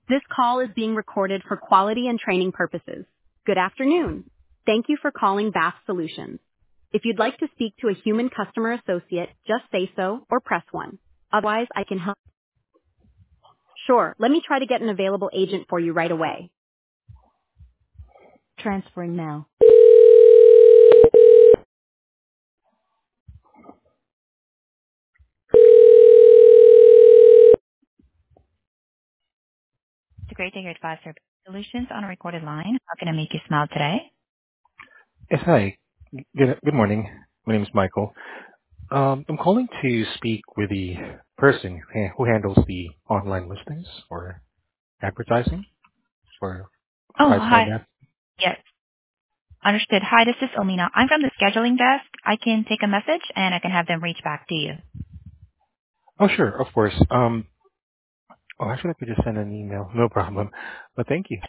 This call is being recorded for quality and training purposes. Good afternoon. Thank you for calling Bath Solutions. If you'd like to speak to a human customer associate, just say so or press 1. Otherwise, I can help. Sure, let me try to get an available agent for you right away. Transferring now. It's a great day here at Five Service Solutions on a recorded line. How can I make you smile today? Yes, hi. Good morning. My name is Michael. I'm calling to speak with the person who handles the online listings or advertising for Oh, Five Star hi. Bath. Yes, understood. Hi, this is Omina. I'm from the scheduling desk. I can take a message and I can have them reach back to you. Oh, sure, of course. Actually, I could just send an email. No problem. But thank you.